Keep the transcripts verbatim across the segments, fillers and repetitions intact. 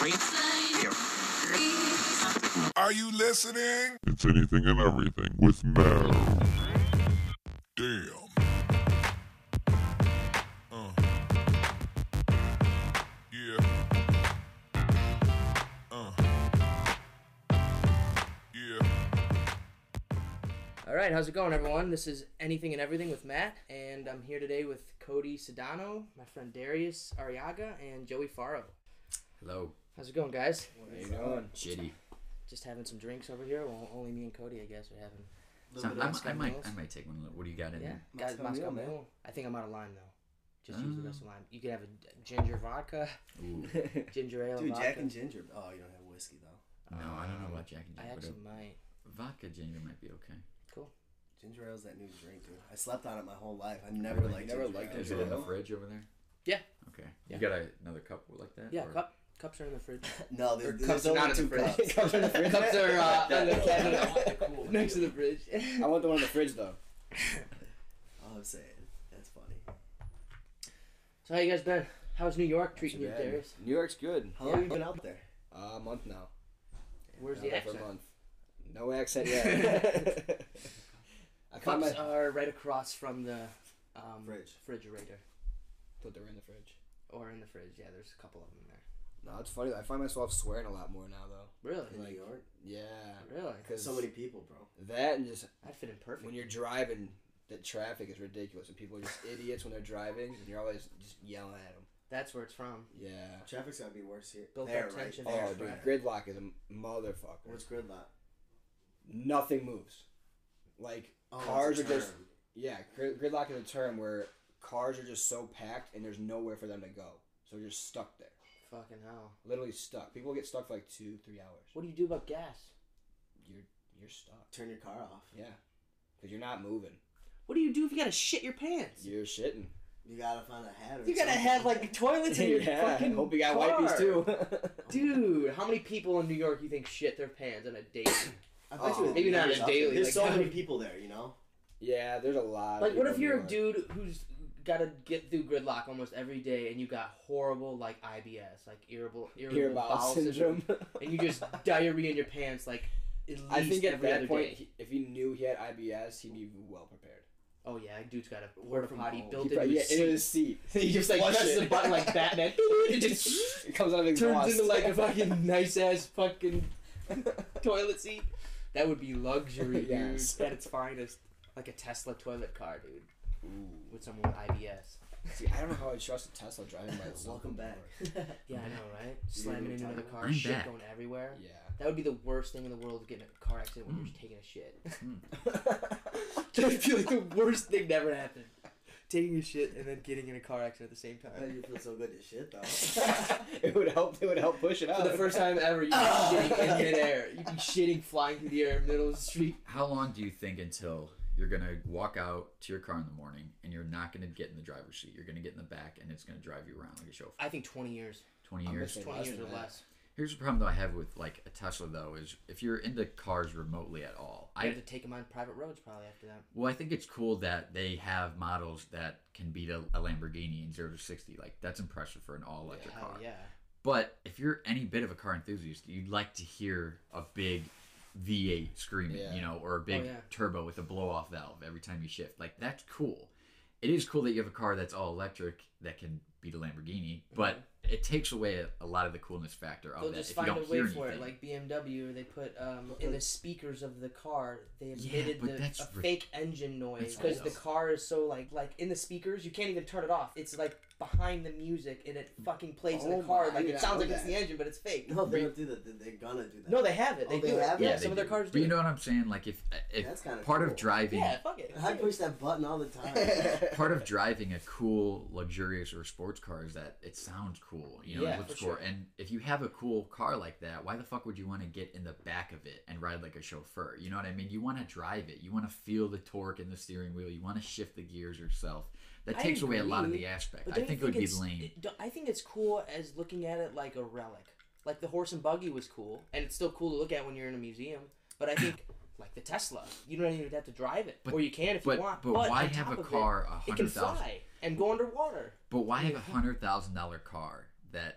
Are you listening? It's anything and everything with Mel. Damn. Uh. Yeah. Uh. Yeah. All right, how's it going, everyone? This is Anything and Everything with Matt, and I'm here today with Cody Sedano, my friend Darius Arriaga, and Joey Faro. Hello. How's it going, guys? How you doing? Shitty. Just having some drinks over here. Well, only me and Cody, I guess, are having. So, bit of I'm, I Moscow might, Mules. I might take one. What do you got in Yeah, there? guys, Moscow Moscow Mule, man. Mule. I think I'm out of lime though. Just use the Oh. rest of lime. You can have a ginger vodka, Ooh. ginger ale, Dude, vodka. Jack and Ginger. Oh, you don't have whiskey though. No, I don't know about Jack and I Ginger, actually but might. a vodka ginger might be okay. Ginger ale's that new drink, dude. I slept on it my whole life. I never Really? liked Never ginger liked ale. Is it in the no. fridge over there? Yeah. Okay. Yeah. You got a, another cup like that? Yeah, or- cup. Cups are in the fridge. No, Or there, cups there's are only not in two the fridge. cups. Cups in the fridge. Cups are uh, in the cabinet next to the fridge. I want the one in the fridge though. All I'm saying. That's funny. So how you guys been? How's New York treating Too you, bad. Darius? New York's good. How long have you been out there? Uh, a month now. Where's Been the out there for accent? a month. No accent yet. I found Cups my are right across from the um, Fridge. refrigerator. put them in the fridge. Or in the fridge, yeah, there's a couple of them there. No, it's funny. I find myself swearing a lot more now though. Really? In New York? Yeah. Really? Because So many people, bro. that and just I'd fit in perfect. when you're driving, the traffic is ridiculous and people are just idiots when they're driving and you're always just yelling at them. That's where it's from. Yeah. Traffic's gotta be worse here. Built there, up right tension. there, Oh, dude, right. gridlock is a motherfucker. What's gridlock? Nothing moves. Like Oh, cars are it's a just term. yeah. Grid, gridlock is a term where cars are just so packed and there's nowhere for them to go, so you're just stuck there, Fucking hell. literally stuck. People get stuck for like two, three hours. What do you do about gas? You're you're stuck. Turn your car off. Yeah, because you're not moving. What do you do if you gotta shit your pants? You're shitting. You gotta find a hat or You gotta something. have like toilets in your fucking Hope you got car. wipies too. Dude, how many people in New York you think shit their pants on a daily? I bet Oh, you maybe not there's a daily, There's like, so how- many people there, you know? Yeah, there's a lot. Like, of what people if in you're New a York. dude who's gotta get through gridlock almost every day and you got horrible, like, I B S, like, irritable, irritable Ear bowel bowel syndrome, syndrome. and you just diarrhea in your pants, like, at least I think at every other that point, day. he, if he knew he had I B S, he'd be well prepared. Oh, yeah, dude's got a Work porta from potty home. built He into probably, yeah, his into seat. his seat. He just, like, Flush presses it. the button like Batman. It just It comes out of turns exhaust. into, like, a fucking nice-ass fucking toilet seat. That would be luxury, dude, Yes. at its finest. Like a Tesla toilet car, dude, Ooh. with someone with I B S. See, I don't know how I trust a Tesla driving by itself. Welcome back. Yeah, I know, right? Slamming into another car, I'm shit back. going everywhere. Yeah. That would be the worst thing in the world, to get in a car accident when you're just taking a shit. Hmm. That would be like the worst thing to ever happen. Taking a shit and then getting in a car accident at the same How time. do you feel so good to shit, though? It would help. It would help push it out. For the first time ever, you'd be shitting in midair. You'd be shitting flying through the air in the middle of the street. How long do you think until you're going to walk out to your car in the morning and you're not going to get in the driver's seat? You're going to get in the back and it's going to drive you around like a chauffeur? I think twenty years. twenty I'm years? Say twenty less years than or that. less. Here's the problem though I have with like a Tesla though is if you're into cars remotely at all, You I have to take them on private roads probably after that. well I think it's cool that they have models that can beat a, a Lamborghini in zero to sixty. Like that's impressive for an all electric Hell car. yeah. But if you're any bit of a car enthusiast, you'd like to hear a big V eight screaming, Yeah. you know, or a big Oh, yeah. turbo with a blow off valve every time you shift. Like that's cool. It is cool that you have a car that's all electric that can beat a Lamborghini, but it takes away a, a lot of the coolness factor of They'll that just if you find don't a way hear for it, anything. like B M W. They put um, in the speakers of the car. They Yeah, emitted but the, that's a ri- fake engine noise That's because the awesome. car is so like like in the speakers. You can't even turn it off. It's like behind the music and it fucking plays in Oh the car. my, I Like did it not sounds know like it's that. the engine, but it's fake. No, they don't do that. They- They're gonna do that. No, they have it. They Oh, they do have it. it? Yeah, they some of their do. cars do. But you it. know what I'm saying? Like if if That's kinda part cool. of driving Yeah, fuck it. I push that button all the time. part of driving a cool, luxurious or sports car is that it sounds cool. You know, Yeah, it looks for cool. sure. And if you have a cool car like that, why the fuck would you want to get in the back of it and ride like a chauffeur? You know what I mean? You want to drive it. You want to feel the torque in the steering wheel. You want to shift the gears yourself. That I takes away a lot of agree, the aspect. But I don't you think it would be it's- lame. it- don't- I think it's cool as looking at it like a relic. Like the horse and buggy was cool, and it's still cool to look at when you're in a museum. But I think like the Tesla, you don't even have to drive it, But- or you can if but, you want. but why on have top a of it, car a It can hundred thousand? fly and go underwater. But why have a hundred thousand dollar car that you know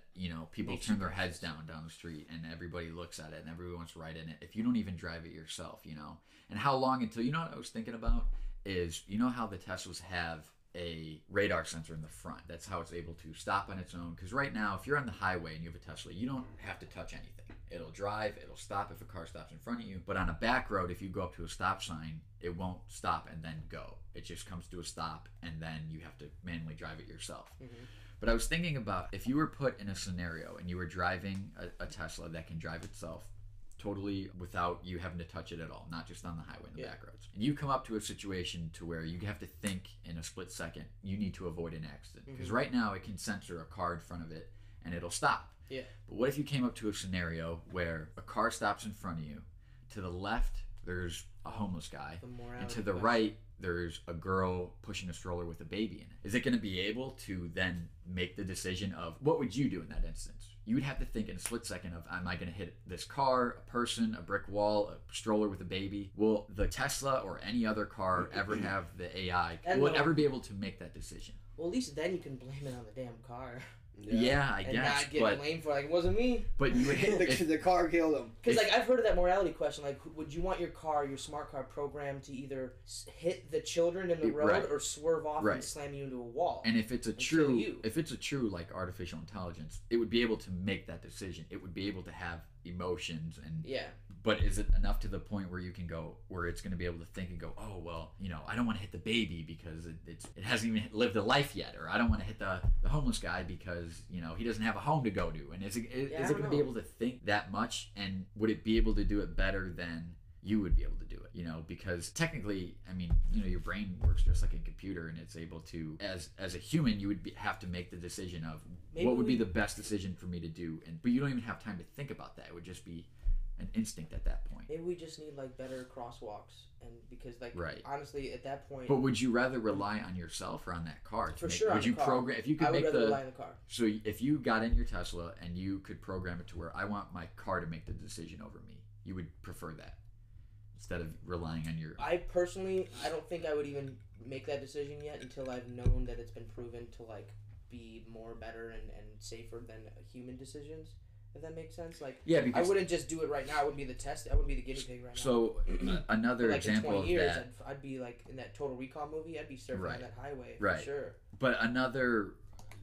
people Makes turn you their heads breakfast. down down the street and everybody looks at it and everyone's right in it. If you don't even drive it yourself, you know. And how long until, you know what I was thinking about is, you know how the Teslas have a radar sensor in the front. That's how it's able to stop on its own. Because right now, if you're on the highway and you have a Tesla, you don't have to touch anything. It'll drive, it'll stop if a car stops in front of you. But on a back road, if you go up to a stop sign, it won't stop and then go. It just comes to a stop and then you have to manually drive it yourself. Mm-hmm. But I was thinking about if you were put in a scenario and you were driving a, a Tesla that can drive itself totally without you having to touch it at all, not just on the highway and the Yeah. back roads. And you come up to a situation to where you have to think in a split second, you need to avoid an accident. Because Mhm. right now it can censor a car in front of it and it'll stop. Yeah. But what if you came up to a scenario where a car stops in front of you, to the left there's a homeless guy, The morality and to the question. right there's a girl pushing a stroller with a baby in it. Is it going to be able to then make the decision of what would you do in that instance? You would have to think in a split second of, am I going to hit this car, a person, a brick wall, a stroller with a baby? Will the Tesla or any other car ever have the A I? And Will it the- ever be able to make that decision? Well, at least then you can blame it on the damn car Yeah, I and guess, not get but blamed for like it wasn't me. but you would the, if, the car killed him. Because If- like I've heard of that morality question. Like, would you want your car, your smart car, programmed to either s- hit the children in the It- road right. or swerve off Right. and slam you into a wall? And if it's a And kill true, you. if it's a true like artificial intelligence, it would be able to make that decision. It would be able to have emotions and. yeah, But is it enough to the point where you can go, where it's going to be able to think and go, oh well, you know, I don't want to hit the baby because it, it's it hasn't even lived a life yet, or I don't want to hit the, the homeless guy because you know he doesn't have a home to go to. And is it is, Yeah, I is it don't going to be know. able to think that much? And would it be able to do it better than you would be able to do it? You know, because technically, I mean, you know, your brain works just like a computer, and it's able to, as as a human, you would be, have to make the decision of Maybe what would be we- the best decision for me to do, and but you don't even have time to think about that. It would just be an instinct at that point. maybe we just need like better crosswalks, and because like Right. honestly, at that point, But would you rather rely on yourself or on that car? to for make, sure, Would on the you car. program if you could I would make rather the rely on the car. so if you got in your Tesla and you could program it to where I want my car to make the decision over me, you would prefer that instead of relying on your. I personally, I don't think I would even make that decision yet until I've known that it's been proven to like be more better and, and safer than human decisions. If that makes sense, like Yeah, I because wouldn't just do it right now. I wouldn't be the test. I wouldn't be the guinea pig right now. so uh, another But, like in example twenty of years, that. I'd, I'd be like in that Total Recall movie. I'd be surfing Right. on that highway Right. for sure. But another,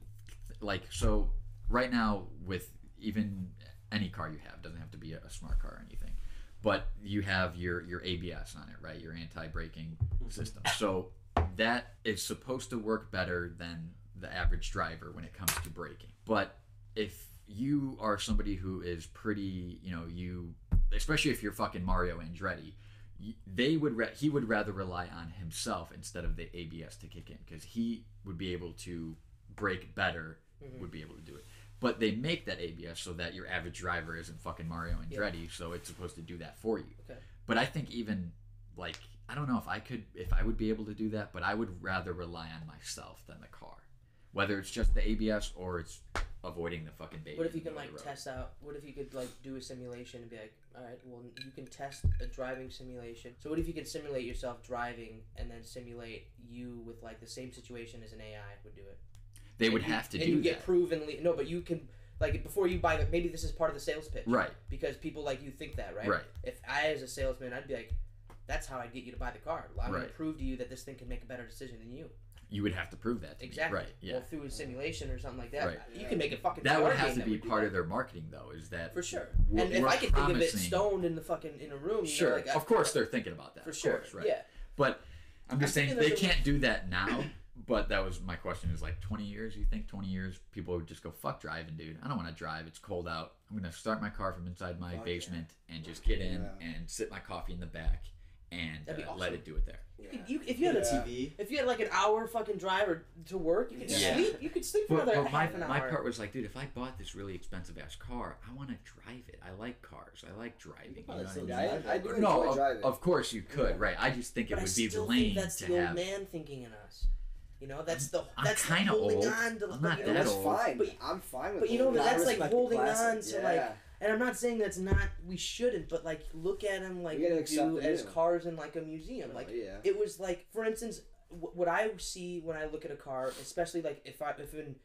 like, so right now with even any car you have, doesn't have to be a, a smart car or anything, but you have your your A B S on it, right? Your anti-braking system. So that is supposed to work better than the average driver when it comes to braking. But if you are somebody who is pretty, you know, you, especially if you're fucking Mario Andretti, y- they would ra- he would rather rely on himself instead of the A B S to kick in, because he would be able to brake better, Mhm. would be able to do it. But they make that A B S so that your average driver isn't fucking Mario Andretti, so it's supposed to do that for you. Okay. But I think even like I don't know if I could if I would be able to do that, but I would rather rely on myself than the car, whether it's just the A B S or it's avoiding the fucking baby. What if you in the can like middle of the road. test out? What if you could like do a simulation and be like, all right, well you can test a driving simulation. So what if you could simulate yourself driving and then simulate you with like the same situation as an A I would do it? They And would you- have to and do you that. get provenly no, but you can like before you buy the maybe this is part of the sales pitch, Right. Because people like you think that, right? Right. If I as a salesman, I'd be like, that's how I'd get you to buy the car. I'm going Right. to prove to you that this thing can make a better decision than you. You would have to prove that to Exactly. me. Right. Yeah. Well, through a simulation or something like that, Right. you can make it fucking. That would card have game to that be would do part that. of their marketing, though. Is that For sure. we're- And if we're I could think of it promising- stoned in the fucking in a room, you Sure, know, like I- of course they're thinking about that. for of sure, course, right? yeah. But I'm just I'm saying thinking they there's a- can't do that now. But that was my question: is like twenty years? You think twenty years people would just go fuck driving, dude? I don't want to drive. It's cold out. I'm gonna start my car from inside my Fuck basement and just get in Yeah. and sit my coffee in the back and That'd be uh, awesome. let it do it there. You could, you, if you had a Yeah. T V. if you had like an hour fucking drive or to work, you could Yeah. sleep. You could sleep for But, another but my, half an hour. my part was like, dude, if I bought this really expensive ass car, I want to drive it. I like cars. I like driving. You know probably what still I mean? drive I, I do enjoy No, of, driving. of course you could, Yeah. right? I just think it but I would be still lame think that's to the old have. man thinking in us. You know, that's the I'm that's the kinda holding old. on to. I'm but not you that know, That's old. fine. But- I'm fine with But you know, it. but I that's like respect the holding classic. on to Yeah. like. And I'm not saying that's not we shouldn't, but like look at them like You gotta we accept do the as new. cars in like a museum. Like Oh, yeah. it was like, for instance, wh- what I see when I look at a car, especially like if I if in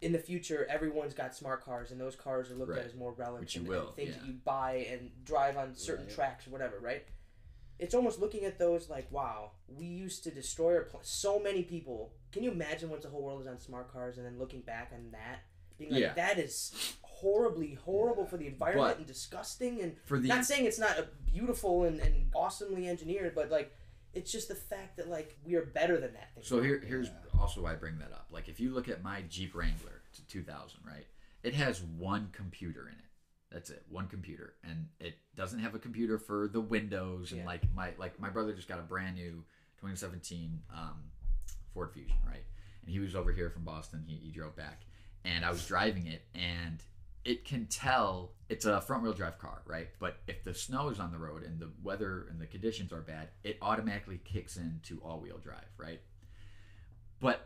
in the future, everyone's got smart cars, and those cars are looked Right. at as more relics Which you and, will, and things yeah. that you buy and drive on certain Right. tracks or whatever, right? It's almost looking at those like, wow, we used to destroy our pl- so many people. Can you imagine once the whole world is on smart cars and then looking back on that, being like, Yeah. that is horribly horrible for the environment But and disgusting, and For the not saying it's not a beautiful and, and awesomely engineered, but like, it's just the fact that like we are better than that thing. So here, here's also why I bring that up. Like, if you look at my Jeep Wrangler to two thousand, right? It has one computer in it. That's it, one computer, and it doesn't have a computer for the windows. And Yeah. like my like my brother just got a brand new twenty seventeen um, Ford Fusion, right? And he was over here from Boston. He, he drove back, and I was driving it, and it can tell it's a front wheel drive car, right? But if the snow is on the road and the weather and the conditions are bad, it automatically kicks into all wheel drive, right? But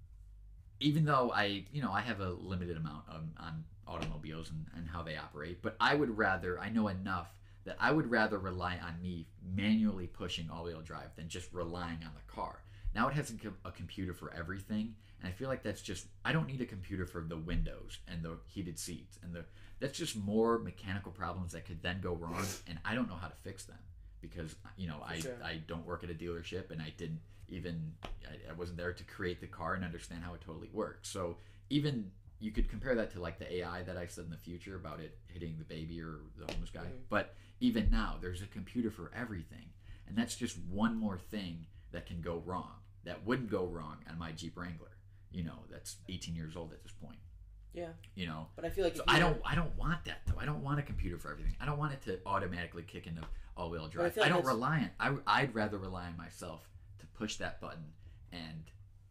even though I, you know, I have a limited amount on, on automobiles and, and how they operate, but I would rather, I know enough that I would rather rely on me manually pushing all wheel drive than just relying on the car. Now it has a, com- a computer for everything, and I feel like that's just, I don't need a computer for the windows and the heated seats and the, that's just more mechanical problems that could then go wrong, and I don't know how to fix them because, you know, I, sure. I don't work at a dealership, and I didn't even, I, I wasn't there to create the car and understand how it totally works. So even, you could compare that to like the A I that I said in the future about it hitting the baby or the homeless guy. Mhm. But even now, there's a computer for everything, and that's just one more thing that can go wrong. That wouldn't go wrong on my Jeep Wrangler. You know, that's eighteen years old at this point. Yeah. You know, But I feel like so if you I were- don't, I don't want that though. I don't want a computer for everything. I don't want it to automatically kick into all-wheel I drive. feel I, like don't that's- rely on. I, I'd rather rely on myself to push that button, and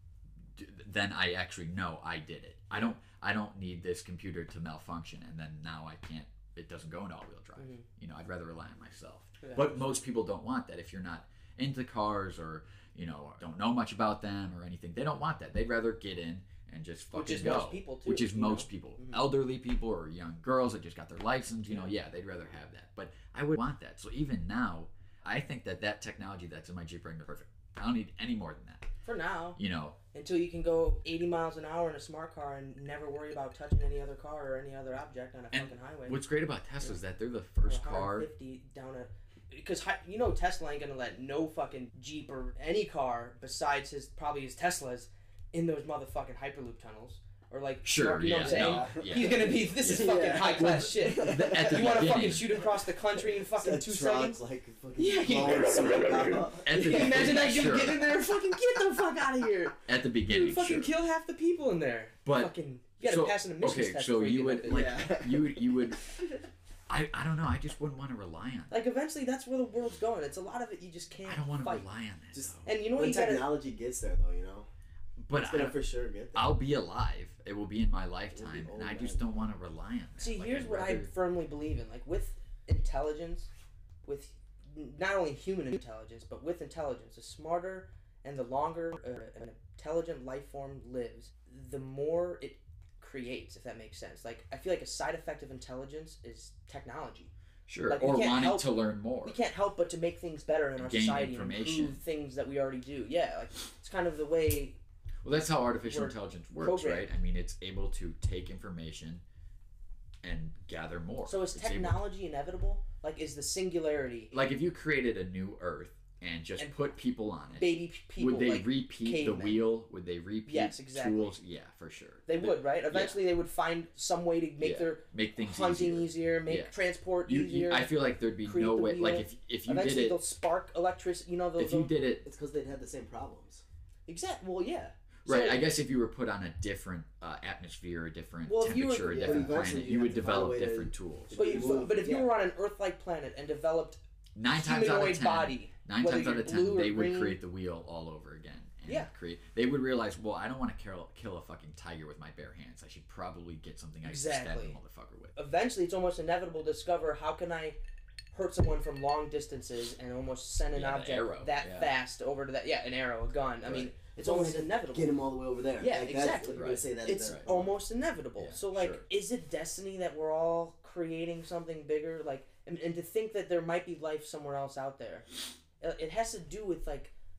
d- then I actually know I did it. I don't, I don't need this computer to malfunction, and then now I can't. It doesn't go into all-wheel drive. Mhm. You know, I'd rather rely on myself. Yeah. But most people don't want that. If you're not into cars or you know don't know much about them or anything, they don't want that. They'd rather get in and just fucking Which is go. most people, too, Which is you most know? people, Mhm. elderly people or young girls that just got their license. You know, yeah, they'd rather have that. But I would want that. So even now, I think that that technology that's in my Jeep Wrangler is perfect. I don't need any more than that. for now, You know, until you can go eighty miles an hour in a smart car and never worry about touching any other car or any other object on a And fucking highway. what's great about Tesla is that they're the Or first car. one fifty down a, because hi- you know Tesla ain't gonna let no fucking Jeep or any car besides his probably his Teslas in those motherfucking Hyperloop tunnels. Or like, Sure, you know yeah, what I'm saying? no, yeah. He's gonna be. This is fucking Yeah. high class shit. At the You want to beginning. fucking shoot across the country in fucking That two truck, seconds? like fucking Yeah, you- blowing smoke out. At the Can you imagine that beginning, dude sure. get in there and fucking get the fuck out of here? At the Dude, beginning, fucking sure. kill half the people in there. But- fucking, you gotta so, pass an emissions okay, test. so before you get would that like bitch. Yeah. you would you would. I, I don't know. I just wouldn't want to rely on. That. Like eventually, that's where the world's going. It's a lot of it you just can't. I don't want to fight. rely on that. Just- though. And you know what When you gotta. technology gets there, though, you know, But it's I, gonna for sure get there. I'll be alive. It will be in my lifetime, old, and I just man. don't want to rely on that. See, Like, here's I'd what I rather- firmly believe in. Like with intelligence, with not only human intelligence, but with intelligence, the smarter and the longer uh, an intelligent life form lives, the more it creates. If that makes sense. Like I feel like a side effect of intelligence is technology. Sure, like, we or can't wanting help- to learn more. We can't help but to make things better in our Gain society and information. improve things that we already do. Yeah, like it's kind of the way. Well, that's how artificial We're intelligence works, programmed. right? I mean, it's able to take information and gather more. So is It's able- technology inevitable? Like is the singularity like if you created a new Earth and just And put people on it, baby p- people? would they like, repeat cavemen. the wheel? Would they repeat Yes, exactly. tools? Yeah, for sure. They would, right? Eventually, they would find some way to make Yeah. their make things hunting easier. easier, make Yeah. transport You, easier. you, I feel like there'd be create no the way. Like wheel. if if you Eventually, did they'll it, spark electricity. You know, they'll, if you they'll- did it It's because they'd have the same problems. exact. Well, yeah. right, So- I guess if you were put on a different uh, atmosphere, a different Well, if you were- temperature, a yeah. different But eventually planet, you you have would to find a develop way to- different tools. But, you, move, but if you yeah. were on an Earth-like planet and developed Nine times out of humanoid ten, body, nine whether times out you're of ten, blue or they would green- create the wheel all over again. And Yeah. create. They would realize, well, I don't want to kill kill a fucking tiger with my bare hands. I should probably get something I can stab the Exactly. motherfucker with. eventually, it's almost inevitable to discover how can I hurt someone from long distances and almost send an Yeah, the object arrow, that yeah. fast over to that. Yeah, an arrow, a gun. I mean, Right. it's almost Get inevitable. him all the way over there. Yeah, like, exactly. That's, what you're gonna say that It's that- almost inevitable. Yeah, so, like, sure. is it destiny that we're all creating something bigger? Like, and, and to think that there might be life somewhere else out there, Uh, it has to do with like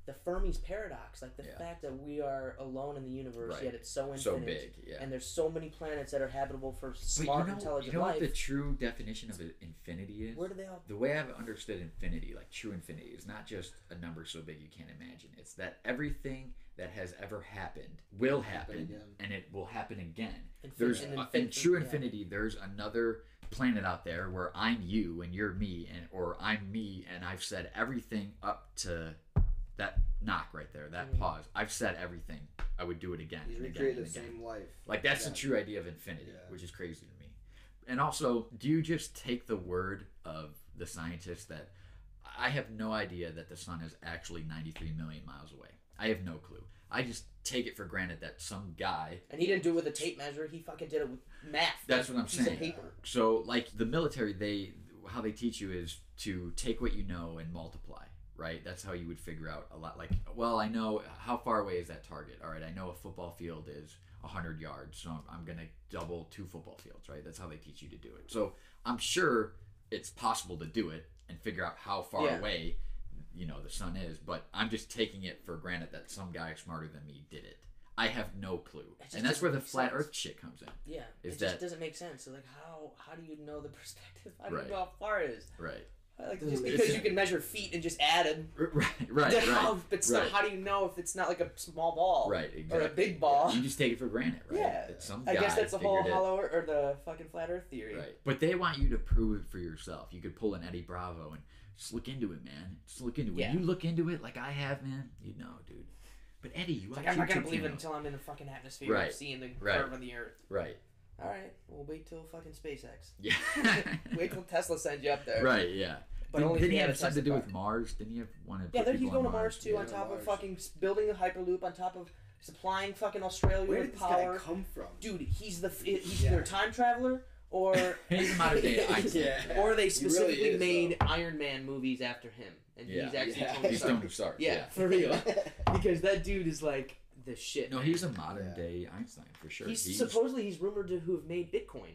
the Fermi's paradox, like the Yeah. fact that we are alone in the universe, Right. yet it's so infinite, So big, yeah. and there's so many planets that are habitable for But smart, you know, intelligent you know life. what the true definition of it- infinity is? Where do they all? The way I've understood infinity, like true infinity, is not just a number so big you can't imagine. It's that everything that has ever happened will happen, again. and it will happen again. Infin- There's an uh, infin- in true yeah. infinity. There's another planet out there where I'm you and you're me, and or I'm me and I've said everything up to that knock right there, that Mhm. pause. I've said everything. I would do it again He's and again recreated and the again. same life. Like that's Yeah. the true idea of infinity, Yeah. which is crazy to me. And also, do you just take the word of the scientists that I have no idea that the sun is actually ninety-three million miles away? I have no clue. I just take it for granted that some guy. And he didn't do it with a tape measure. He fucking did it with math. That's like what I'm a piece saying. Of paper. So, like the military, they how they teach you is to take what you know and multiply. Right? That's how you would figure out a lot. Like, well, I know how far away is that target. All right, I know a football field is one hundred yards, so I'm, I'm going to double two football fields, right? That's how they teach you to do it. So I'm sure it's possible to do it and figure out how far Yeah. away, you know, the sun is. But I'm just taking it for granted that some guy smarter than me did it. I have no clue, just and that's where the doesn't make flat sense. Earth shit comes in. Yeah, Is it that- just doesn't make sense. So like, how how do you know the perspective? How do Right. you know how far it is? Right, Like, Doesn't just make because sense. you can measure feet and just add it. right, right, then right. how, but still, right. how do you know if it's not like a small ball? Right, Or exactly. a big ball? You just take it for granted, right? Yeah. That some I guess guy that's the whole figured it. hollow or the fucking flat Earth theory. Right. But they want you to prove it for yourself. You could pull an Eddie Bravo and just look into it, man. Just look into it. Yeah. When you look into it like I have, man, you know, dude. But Eddie, you It's watch like I'm not gonna YouTube believe it channels. until I'm in the fucking atmosphere Right. and seeing the Right. curve of the Earth. Right. All right, we'll wait till fucking SpaceX. Yeah. Wait till Tesla sends you up there. Right, yeah. But Didn't, only if didn't you he have have a something to Tesla do car. with Mars? Didn't he have want to Yeah, put then he's people going on to Mars too, Yeah, on top Mars. of fucking s- building a hyperloop, on top of supplying fucking Australia Where with did this power. guy come from? Dude, he's the f- he's Yeah. either a time traveler or He's a modern day Einstein. Yeah. or they He really specifically is, made though. Iron Man movies after him, and Yeah. he's actually Yeah. Tony He's Stark. Tony Stark. Yeah, Yeah. for real. Because that dude is like the shit. No, man. he's a modern Yeah. day Einstein for sure. He's, He's, supposedly he's rumored to have made Bitcoin.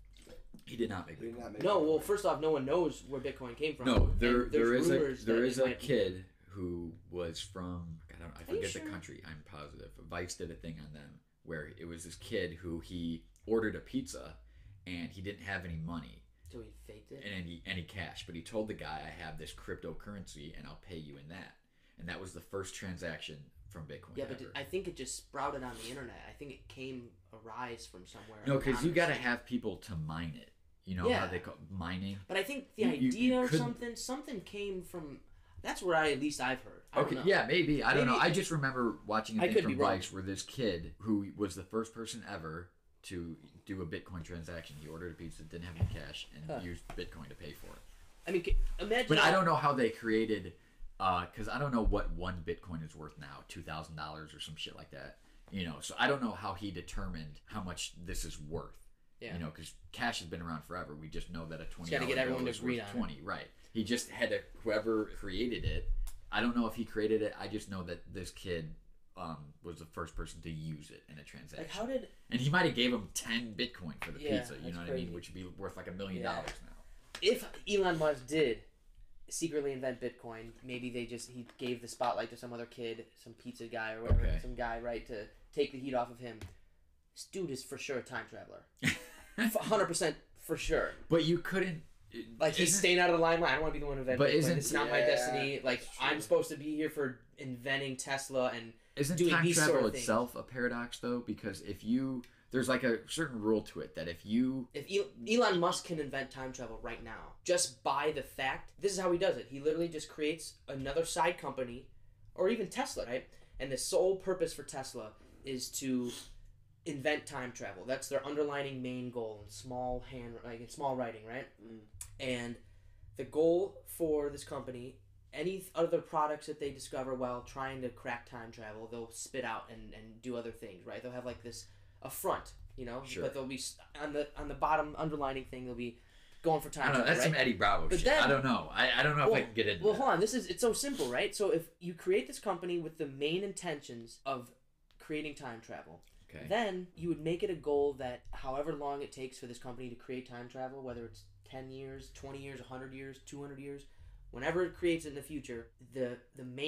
he did not make He it. did not make No, it. well, first off, no one knows where Bitcoin came from. No, there And there there's is a rumors there that is it a might- kid who was from I don't I Are you forget the sure? country. I'm positive. Vice did a thing on them where it was this kid who he ordered a pizza and he didn't have any money So he faked it. and any any cash, but he told the guy, "I have this cryptocurrency and I'll pay you in that." And that was the first transaction from Bitcoin. Yeah, but ever. I think it just sprouted on the internet. I think it came a rise from somewhere. no, because you got to anonymously. have people to mine it. You know Yeah. how they call mining. But I think the You- you- idea you or couldn't- something, something came from. That's where I at least I've heard. I Okay, don't know. yeah, maybe. I don't know. Maybe- I just remember watching a I thing could from be wrong. Vice where this kid, who was the first person ever to do a Bitcoin transaction, he ordered a pizza, didn't have any cash, and Huh. used Bitcoin to pay for it. I mean, ca- imagine. But I don't know how they created, because I don't know what one Bitcoin is worth now, two thousand dollars or some shit like that. You know, so I don't know how he determined how much this is worth. Yeah. You know, because cash has been around forever. We just know that a twenty gotta dollar get everyone bill to is agree worth on it. twenty. Right. He just had to. Whoever created it, I don't know if he created it. I just know that this kid um, was the first person to use it in a transaction. Like, how did? and he might have gave him ten Bitcoin for the Yeah, pizza. You that's know what I crazy. mean? Which would be worth like a million Yeah. dollars now. If Elon Musk did secretly invent Bitcoin, maybe they just he gave the spotlight to some other kid, some pizza guy or whatever, Okay. some guy, right, to take the heat off of him. This dude is for sure a time traveler. one hundred percent for sure. But you couldn't. Like, he's isn't- staying out of the limelight. I don't want to be the one to invent But Bitcoin. isn't- It's not my Yeah, destiny. Like, it's I'm true. supposed to be here for inventing Tesla and Isn't doing time these travel sort of things. itself a paradox though? Because if you there's like a certain rule to it that if you if El- Elon Musk can invent time travel right now, just by the fact, this is how he does it. He literally just creates another side company, or even Tesla, right? And the sole purpose for Tesla is to invent time travel. That's their underlining main goal in small hand, like in small writing, right? Mm. And the goal for this company, any other products that they discover while trying to crack time travel, they'll spit out and, and do other things, right? They'll have like this a front, you know, Sure. but they'll be s- on the on the bottom underlining thing. They'll be going for I time don't know, travel, that's right? some Eddie Bravo But shit. then- I don't know. I, I don't know if I can get into Well, that. hold on. This is it's so simple, right? So if you create this company with the main intentions of creating time travel, Okay. then you would make it a goal that however long it takes for this company to create time travel, whether it's ten years, twenty years, one hundred years, two hundred years, whenever it creates it in the future, the the main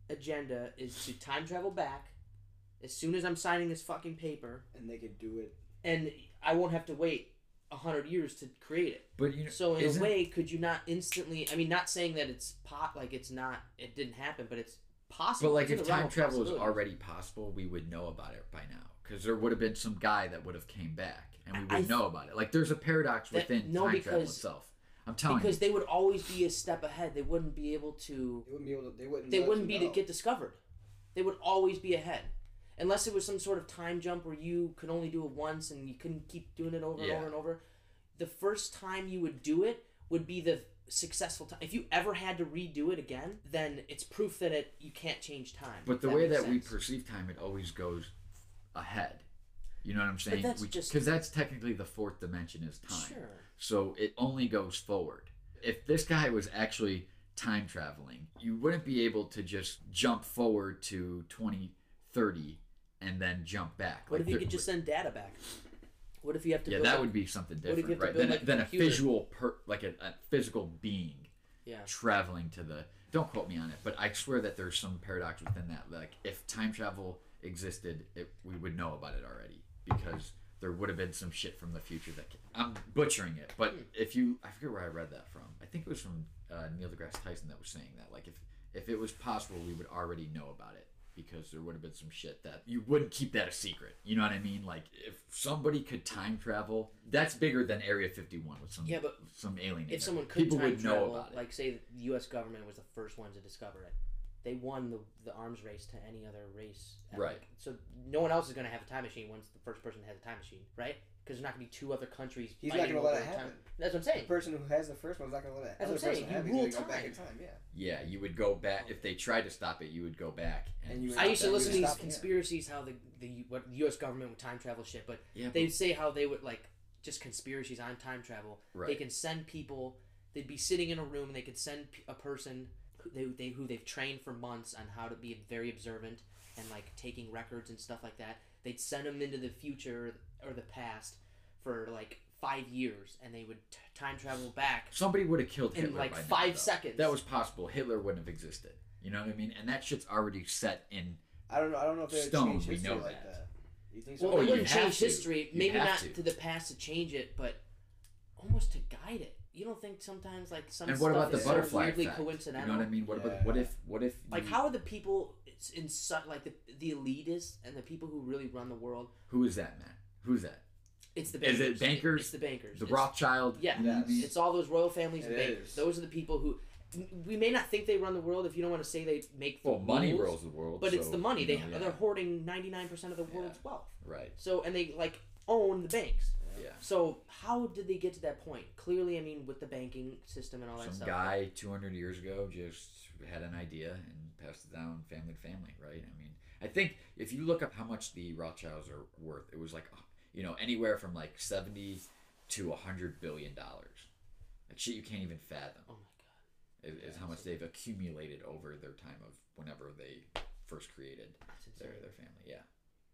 agenda is to time travel back as soon as I'm signing this fucking paper, And they could do it. and I won't have to wait a hundred years to create it. But you know, So in isn't- a way, could you not instantly? I mean, not saying that it's pot like it's not, it didn't happen, but it's possible. But like, It's in if the realm time of travel was possibilities. already possible, we would know about it by now. Because there would have been some guy that would have came back, and we would I th- know about it. Like, there's a paradox That- within no, time travel because- itself. I'm telling because you. they would always be a step ahead. They wouldn't be able to. They wouldn't be able to. They wouldn't. They let wouldn't you be know. to get discovered. They would always be ahead, unless it was some sort of time jump where you could only do it once and you couldn't keep doing it over Yeah. and over and over. The first time you would do it would be the successful time. If you ever had to redo it again, then it's proof that it you can't change time. But the If way makes that we sense. perceive time, it always goes ahead. You know what I'm saying? that's Because just- that's technically the fourth dimension is time. Sure. So it only goes forward. If this guy was actually time traveling, you wouldn't be able to just jump forward to twenty thirty and then jump back. What Like if you there- could just send data back? What if you have to? Yeah, build that like- would be something if you different, have to right? build, Than, like, a- than a computer? visual, per, like a, a physical being Yeah. traveling to the. Don't quote me on it, but I swear that there's some paradox within that. Like, if time travel existed, it, we would know about it already because there would have been some shit from the future that. Can, I'm butchering it, but if you, I forget where I read that from. I think it was from uh, Neil deGrasse Tyson that was saying that. Like, if if it was possible, we would already know about it. Because there would have been some shit that you wouldn't keep that a secret. You know what I mean? Like, if somebody could time travel, that's bigger than Area fifty-one with some Yeah, but some alien. in If it. someone could people time would travel, know about it. like say the U S government was the first ones to discover it, they won the the arms race to any other race. Right. Like, so no one else is going to have a time machine once the first person has a time machine, right? Because there's not going to be two other countries. He's not fighting gonna let over it the happen. time. That's what I'm The saying. person who has the first one's not gonna let that That's other what I'm person saying. have it. You He's rule gonna go back in time. time. Yeah. Yeah, you would go back if they tried to stop it. You would go back and, And you would- I used to Stop that. listen to You these stop it, yeah. conspiracies, how the the what the U S government would time travel shit, but yeah, they'd say how they would like just conspiracies on time travel. Right. They can send people. They'd be sitting in a room and they could send p- a person who they, they who they've trained for months on how to be very observant and like taking records and stuff like that. They'd send them into the future or the past for like five years, and they would t- time travel back. somebody would have killed In, Hitler like, by now, five though. seconds. That was possible. Hitler wouldn't have existed. You know what I mean? And that shit's already set in. I don't know. I don't know if they would Stone, change we history know like that. that. You think so? Well, Oh, they you wouldn't have change to. history. You Maybe have not to. to. the past to change it, but almost to guide it. You don't think sometimes like some And what stuff about the is butterfly so weirdly effect? coincidental? You know what I mean? What about Yeah. what if what if Like, you- how are the people it's in such like the the elitists and the people who really run the world? who is that, man? Who's that? It's the Is bankers. it bankers? It's the bankers. The It's- Rothschild? Yeah, You know what I mean? it's all those royal families and It bankers. is. Those are the people who we may not think they run the world. If you don't want to say they make the Well, money rules, rules the world. but it's so, the money. you They know, yeah. they're hoarding ninety nine percent of the Yeah. world's wealth. Right. So and they like own the banks. Yeah. So how did they get to that point? Clearly, I mean, with the banking system and all that Some stuff. guy two hundred years ago just had an idea and passed it down family to family, right? I mean, I think if you look up how much the Rothschilds are worth, it was like, you know, anywhere from like seventy to one hundred billion dollars. Like shit you can't even fathom. Oh my god, Is, is how much they've accumulated over their time of whenever they first created that's insane. their, their family. Yeah.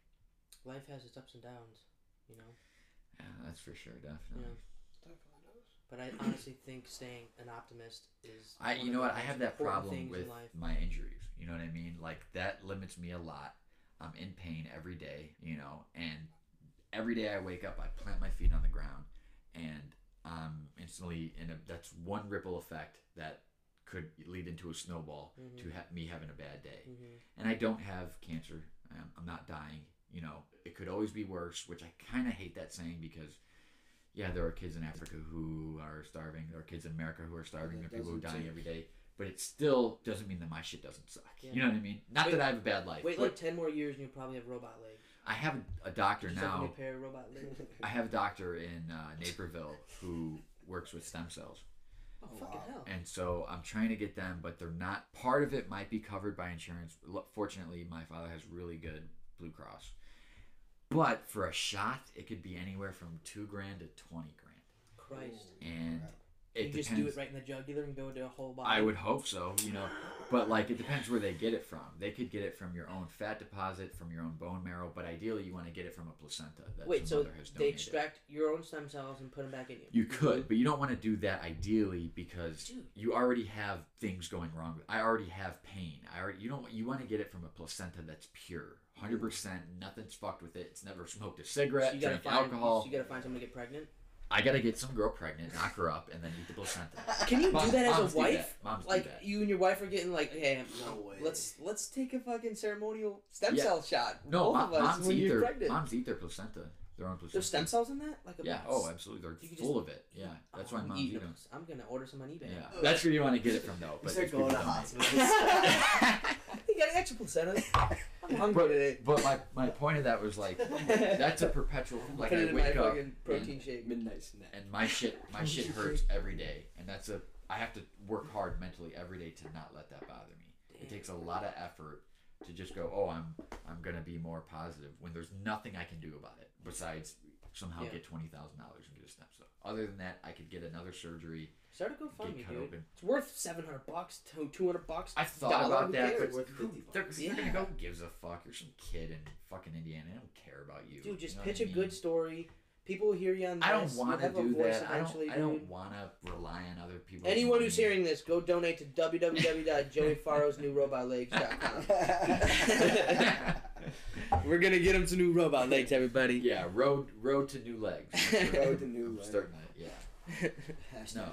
Life has its ups and downs, you know. Yeah, that's for sure, definitely. But I honestly think staying an optimist is. I, one you of know the what? I most have that important problem things in with life. my injuries. You know what I mean? Like that limits me a lot. I'm in pain every day, you know, and every day I wake up, I plant my feet on the ground, and I'm instantly in a. That's one ripple effect that could lead into a snowball Mhm. to ha- me having a bad day. Mhm. And I don't have cancer. I'm, I'm not dying. You know, it could always be worse, which I kind of hate that saying because. Yeah, there are kids in Africa who are starving. There are kids in America who are starving. That There are people who are doesn't dying change. every day. But it still doesn't mean that my shit doesn't suck. Yeah. You know what I mean? Not Wait- that I have a bad life. Wait but like ten more years and you'll probably have robot legs. I have a, a doctor Just open now. a pair of robot legs. I have a doctor in uh, Naperville who works with stem cells. Oh, fucking hell. And so I'm trying to get them, but they're not. Part of it might be covered by insurance. Lo- Fortunately, my father has really good Blue Cross. But for a shot, it could be anywhere from two grand to twenty grand. Christ. And it you just depends. do it right in the jugular and go to a whole body. I would hope so, you know, but like it depends where they get it from. They could get it from your own fat deposit, from your own bone marrow, but ideally you want to get it from a placenta that Wait, some so mother has they donated. extract your own stem cells and put them back in you? You could, but you don't want to do that ideally because Dude. you already have things going wrong. With, I already have pain. I already, you don't. You want to get it from a placenta that's pure, hundred percent. Nothing's fucked with it. It's never smoked a So cigarette, you gotta drank find, alcohol. So you gotta find someone to get pregnant. I gotta get some girl pregnant, knock her up, and then eat the placenta. Can you Moms- do that as moms a do wife? that. Moms do Like that. you and your wife are getting like, hey, No way. let's let's take a fucking ceremonial stem Yeah. cell shot. No, both mo- of us moms when eat you're their pregnant. moms eat their placenta, their own placenta. There's stem cells in that, like a Yeah. Oh, absolutely. They're You could full just- of it. Yeah. That's Oh, why I'm moms eating eat them. those. I'm gonna order some on eBay. Yeah. That's where you want to get it from, though. But start it's going to people don't. hospitals. You got extra placentas. I'm hungry But, today. but my, my point of that was like that's a perpetual like Put I it in my wake up fucking protein and, shake. Midnight snack. and my shit my shit hurts every day, and that's a I have to work hard mentally every day to not let that bother me. It takes a lot of effort to just go, oh, I'm I'm gonna be more positive when there's nothing I can do about it besides somehow Yeah. get twenty thousand dollars and get a stem cell. Other than that, I could get another surgery. Start a GoFundMe, Get cut dude. open. It's worth seven hundred bucks, to two hundred bucks. I thought dollar, about who that, cares? but Worth who, fifty they're, bucks. they're gonna Yeah. go gives a fuck. You're some kid in fucking Indiana. They don't care about you. Dude, just You know pitch what a I good mean? story. People will hear you on this. I don't You'll want to have a do voice that. I eventually, don't. I don't dude. want to rely on other people. Anyone who's hearing this, go donate to w w w dot joey faros new robot legs dot com. We're gonna get him some new robot legs, everybody. Yeah, road road to new legs. Road to new I'm legs. starting that. Yeah. Hashtag. No.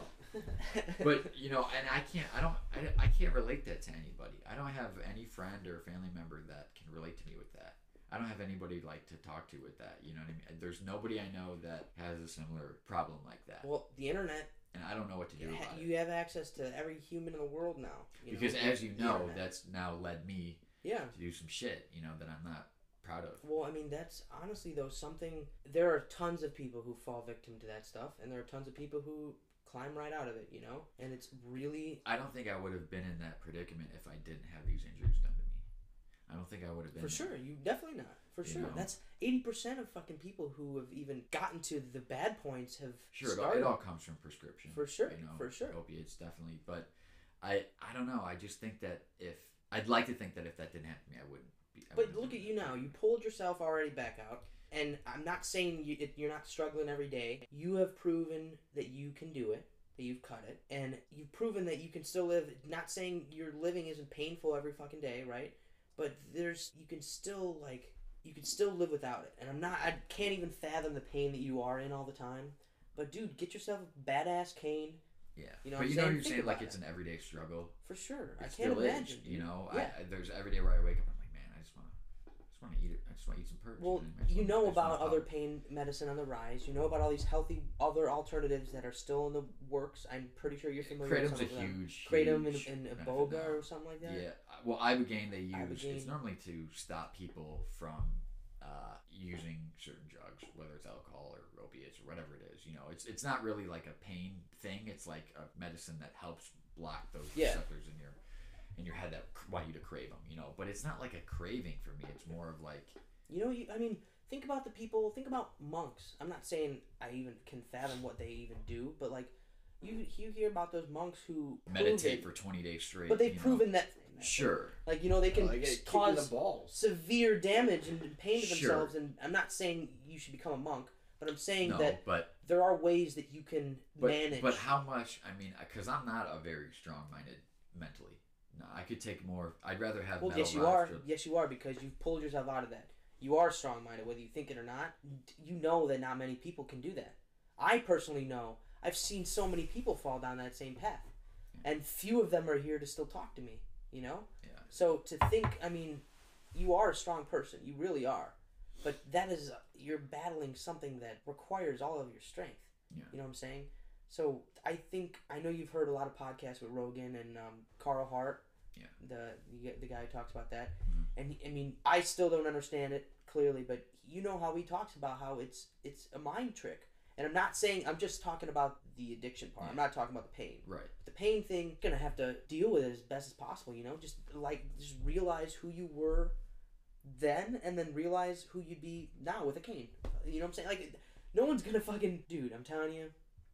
But you know, and I can't. I don't. I, I can't relate that to anybody. I don't have any friend or family member that can relate to me with that. I don't have anybody like to talk to with that. You know what I mean? There's nobody I know that has a similar problem like that, Well, the internet, and I don't know what to do you, about ha- it. you have access to every human in the world now. You know, Because with as you the know, internet. that's now led me yeah. to do some shit. You know that I'm not proud of. Well, I mean, that's honestly though something. There are tons of people who fall victim to that stuff, and there are tons of people who climb right out of it. You know, and it's really I don't think I would have been in that predicament if I didn't have these injuries done to me. I don't think I would have been. for sure. You definitely not. For You sure. know? That's eighty percent of fucking people who have even gotten to the bad points have Sure, it all, started. it all comes from prescription. For sure, You know, for sure. Opiates, definitely. But I I don't know. I just think that if... I'd like to think that if that didn't happen to me, I wouldn't be... I But wouldn't look have at done you that. now. You pulled yourself already back out. And I'm not saying you, it, you're not struggling every day. You have proven that you can do it, that you've cut it. And you've proven that you can still live. Not saying your living isn't painful every fucking day, right? But there's... You can still, like... You can still live without it. And I'm not... I can't even fathom the pain that you are in all the time. But, dude, get yourself a badass cane. Yeah. You know but what you I'm know saying? you're Think saying like about it's an everyday struggle. For sure. It I can't still imagine. is, you know? Yeah. I, I, there's every day where I wake up and I'm like, man, I just want to... just want to eat it. I just want to eat some perch. Well, and I just you wanna- know I just wanna about other pop. pain medicine on the rise. You know about all these healthy other alternatives that are still in the works. I'm pretty sure you're familiar Kratom's with a some of them. huge, Kratom huge and, and benefit Iboga now. or something like that. Yeah. Well, Ibogaine they use. Ibogaine. It's normally to stop people from uh, using certain drugs, whether it's alcohol or opiates or whatever it is. You know, it's it's not really like a pain thing. It's like a medicine that helps block those Yeah. receptors in your in your head that c- want you to crave them. You know, but it's not like a craving for me. It's more of like You know, you, I mean, think about the people. Think about monks. I'm not saying I even can fathom what they even do, but like, you you hear about those monks who meditate proven- for twenty days straight. but they've you know? proven that. Sure. Like you know, they can Oh, they get kicked in cause the balls. severe damage and pain to Sure. themselves. And I'm not saying you should become a monk, but I'm saying No, that but there are ways that you can But, manage. but how much? I mean, because I'm not a very strong-minded mentally. No, I could take more. I'd rather have. Well, metal yes, you rods are. to- Yes, you are because you've pulled yourself out of that. You are strong-minded, whether you think it or not. You know that not many people can do that. I personally know. I've seen so many people fall down that same path, and few of them are here to still talk to me. You know. Yeah. So to think, I mean, you are a strong person. You really are. But that is you're battling something that requires all of your strength. Yeah. You know what I'm saying? So I think I know you've heard a lot of podcasts with Rogan and um, Carl Hart. Yeah. The the, the guy who talks about that, Mhm. and he, I mean I still don't understand it clearly, but you know how he talks about how it's it's a mind trick. And I'm not saying I'm just talking about the addiction part. I'm not talking about the pain. Right. The pain thing, you're gonna have to deal with it as best as possible. You know, just like just realize who you were then, and then realize who you'd be now with a cane. You know what I'm saying? Like, no one's gonna fucking dude. I'm telling you,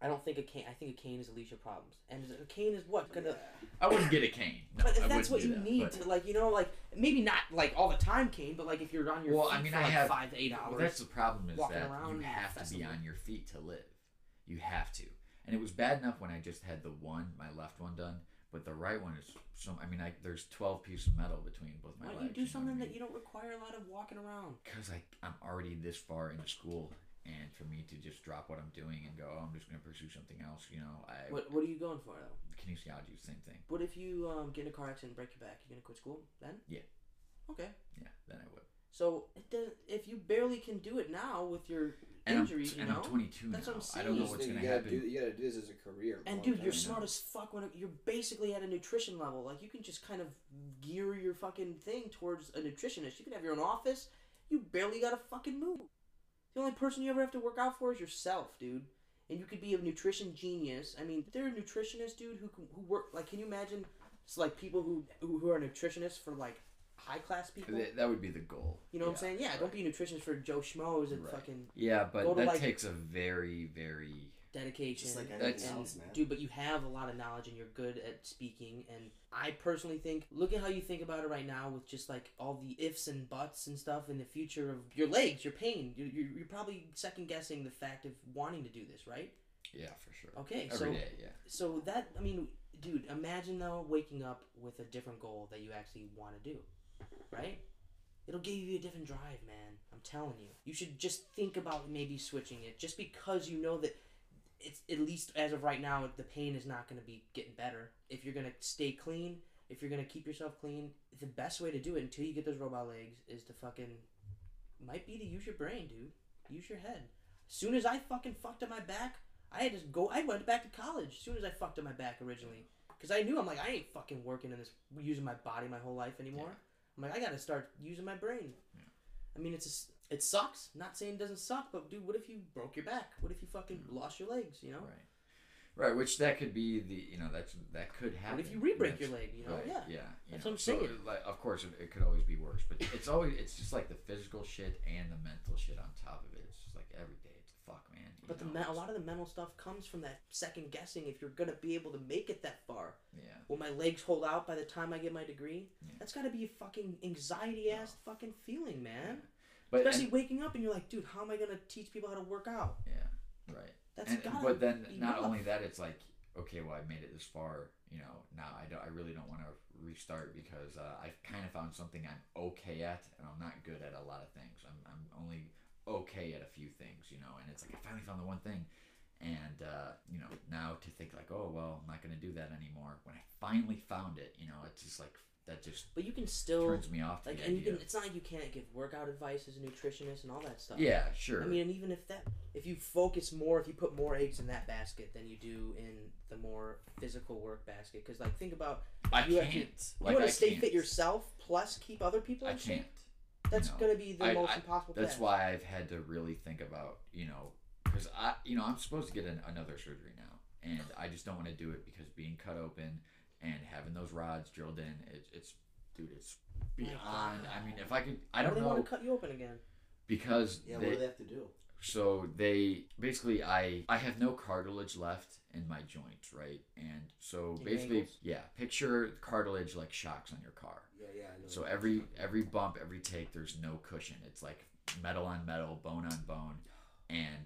I don't think a cane. I think a cane is the least of problems. And a cane is what gonna. I wouldn't get a cane. No, But if I that's wouldn't what do you that, need but- to, like, you know, like maybe not like all the time cane, but like if you're on your Well, feet I mean, for I like have five to eight hours. Well, that's the problem is walking that around you have to be festival. on your feet to live. You have to, and it was bad enough when I just had the one, my left one done, but the right one is some. I mean, I, there's twelve pieces of metal between both my Why don't legs. you do something that you don't require a lot of walking around? Because I I'm already this far into school, and for me to just drop what I'm doing and go, oh, I'm just going to pursue something else. You know, I What What are you going for though? kinesiology, same thing. What if you um, get in a car accident and break your back? You gonna quit school then? Yeah. Okay. Yeah, then I would. So it does, if you barely can do it now with your And injuries, I'm, you and know. I'm twenty-two That's now. what I'm I don't know saying. what's you going to gotta happen. do, you gotta do this as a career. And long dude, term. you're I smart know. as fuck when you're basically at a nutrition level. Like you can just kind of gear your fucking thing towards a nutritionist. You can have your own office. You barely gotta fucking move. The only person you ever have to work out for is yourself, dude. And you could be a nutrition genius. I mean, they're a nutritionist, dude, who can, who work like. Can you imagine? It's like people who who, who are nutritionists for like high class people. That, that would be the goal. You know what I'm Yeah, saying? Yeah, don't right. be a nutritionist for Joe Schmoes and Right. fucking Yeah, but go to, that like- takes a very, very. dedication. Just like and, anything and- else, man. Dude, but you have a lot of knowledge and you're good at speaking. And I personally think, look at how you think about it right now with just like all the ifs and buts and stuff in the future of your legs, your pain. You- You're, you're probably second guessing the fact of wanting to do this, right? Yeah, for sure. Okay, Every so day, yeah. so that I mean, dude, imagine though waking up with a different goal that you actually want to do, right? It'll give you a different drive, man. I'm telling you. You should just think about maybe switching it, just because you know that it's at least as of right now, the pain is not going to be getting better. If you're going to stay clean, if you're going to keep yourself clean, the best way to do it until you get those robot legs is to fucking might be to use your brain, dude. Use your head. As soon as I fucking fucked up my back, I had to go. I went back to college as soon as I fucked up my back originally, because I knew I'm like I ain't fucking working in this using my body my whole life anymore. I'm like I got to start using my brain. Yeah. I mean, it's just, it sucks. Not saying it doesn't suck, but dude, what if you broke your back? What if you fucking lost your legs? You know. Right. Right, which that could be the you know that's that could happen. What if you re-break That's- your leg? You know. Right, Yeah. yeah. you That's know, what I'm so, saying. like, of course, it, it could always be worse, but it's always it's just like the physical shit and the mental shit on top of it. It's just like every day. It's fuck, man. you But the know, me- a it's- lot of the mental stuff comes from that second guessing. If you're gonna be able to make it that far, Yeah. will my legs hold out by the time I get my degree? Yeah. That's got to be a fucking anxiety ass fucking feeling, man. But Especially and- waking up and you're like, dude, how am I gonna teach people how to work out? yeah. Right. That's And, gotta but then be not rough. only that, it's like okay, well, I made it this far. You know, now I don't. I really don't want to restart because uh, I've kind of found something I'm okay at, and I'm not good at a lot of things. I'm I'm only okay at a few things, you know. And it's like I finally found the one thing, and uh, you know, now to think like, oh well, I'm not gonna do that anymore. When I finally found it, you know, it's just like that just But you can still turns me off. To like, the and you idea. can. It's not like you can't give workout advice as a nutritionist and all that stuff. Yeah, sure. I mean, and even if that, if you focus more, if you put more eggs in that basket than you do in the more physical work basket, because like think about I you can't. have to- like, you want I to stay can't. fit yourself plus keep other people I in shape. can't. That's you know. gonna be the I- most I- impossible. That's task. why I've had to really think about, you know, because I, you know, I'm supposed to get an, another surgery now, and I just don't want to do it because being cut open and having those rods drilled in, it, it's, dude, it's beyond. I mean, if I could, I Why don't do they know want to cut you open again? because Yeah, they, what do they have to do? so they basically, I, I have no cartilage left in my joints, right, and so Your basically, ankles? yeah, picture cartilage like shocks on your car. Yeah, yeah. I know. So every every bump, every take, there's no cushion. It's like metal on metal, bone on bone, and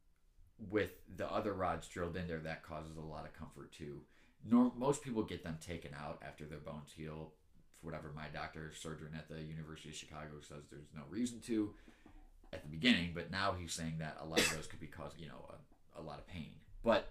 with the other rods drilled in there, that causes a lot of comfort too. Nor most people get them taken out after their bones heal. For whatever my doctor, surgeon at the University of Chicago, says there's no reason to at the beginning, but now he's saying that a lot of those could be causing you know a, a lot of pain. But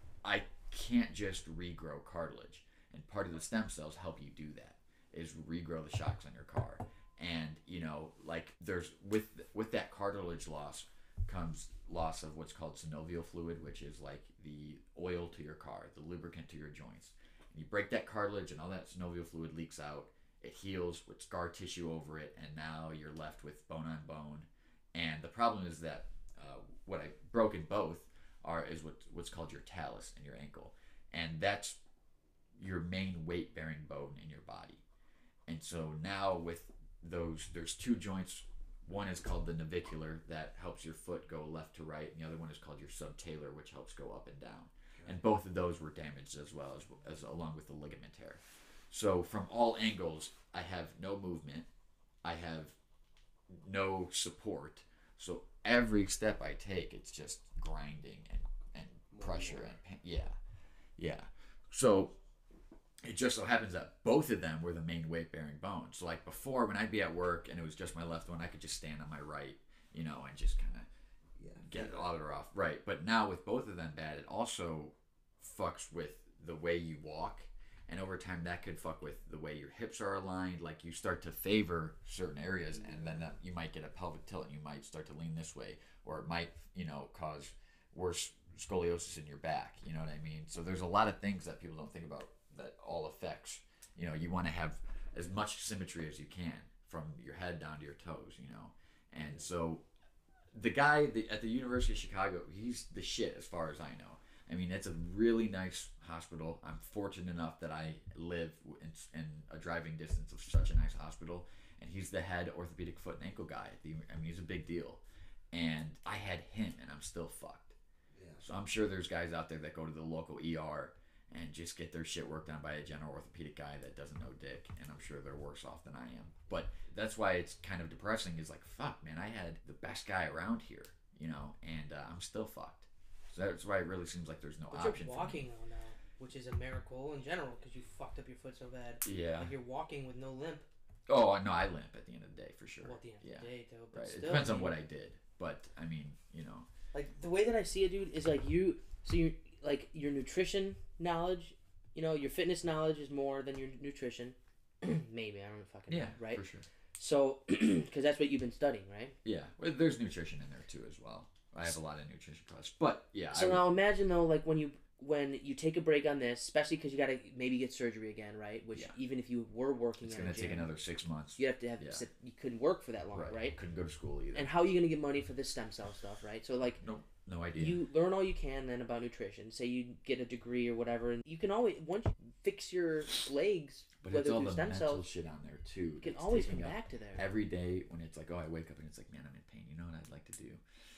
I can't just regrow cartilage, and part of the stem cells help you do that. Is regrow the shocks on your car, and you know, like there's with with that cartilage loss comes loss of what's called synovial fluid, which is like the oil to your car, the lubricant to your joints. And you break that cartilage, and all that synovial fluid leaks out. It heals with scar tissue over it, and now you're left with bone on bone. And the problem is that uh, what I broke in both are is what what's called your talus in your ankle, and that's your main weight bearing bone in your body. And so now with those, there's two joints One is called the navicular, that helps your foot go left to right, and the other one is called your subtalar, which helps go up and down. And both of those were damaged as well as, as along with the ligament tear. So from all angles, I have no movement. I have no support. So every step I take, it's just grinding and, and pressure and pain. Yeah, yeah. So it just so happens that both of them were the main weight-bearing bones. So like before, when I'd be at work and it was just my left one, I could just stand on my right, you know, and just kind of Yeah. get it all off. Right. But now with both of them bad, it also fucks with the way you walk. And over time, that could fuck with the way your hips are aligned. Like you start to favor certain areas, and then that, you might get a pelvic tilt, and you might start to lean this way, or it might, you know, cause worse scoliosis in your back. You know what I mean? So there's a lot of things that people don't think about that all affects. You know, you want to have as much symmetry as you can from your head down to your toes. You know, and so the guy the, at the University of Chicago, he's the shit as far as I know. I mean, it's a really nice hospital. I'm fortunate enough that I live in, in a driving distance of such a nice hospital. And he's the head orthopedic foot and ankle guy. The, I mean, he's a big deal. And I had him, and I'm still fucked. Yeah. So I'm sure there's guys out there that go to the local E R and just get their shit worked on by a general orthopedic guy that doesn't know dick. And I'm sure they're worse off than I am. But that's why it's kind of depressing. Is like, fuck, man, I had the best guy around here, you know, and uh, I'm still fucked. So that's why it really seems like there's no But option you're for walking me. though now, which is a miracle in general because you fucked up your foot so bad. Yeah. Like you're walking with no limp. Oh no, I limp at the end of the day for sure. Well, at the end yeah. of the day, though. But Right. still, It depends I on mean, what I did, but I mean, you know. Like the way that I see it, dude, is like you. So you like your nutrition knowledge. You know, your fitness knowledge is more than your nutrition. Maybe I don't fucking Yeah. know, right? For sure. So, because that's what you've been studying, right? Yeah. Well, there's nutrition in there too as well. I have a lot of nutrition class, but yeah. So I would, now imagine though, like when you when you take a break on this, especially because you got to maybe get surgery again, right? Which Yeah. even if you were working, it's at gonna a take gym, another six months. you have to have Yeah. sit, you couldn't work for that long, right? Right. Couldn't go to school either. And how are you gonna get money for this stem cell stuff, right? So like no, no idea. you learn all you can then about nutrition. Say you get a degree or whatever, and you can always once you fix your legs, but whether it's all through the stem mental cells, shit on there too. you can It's always come taking up back to there. every day when it's like, oh, I wake up and it's like, man, I'm in pain. You know what I'd like to do?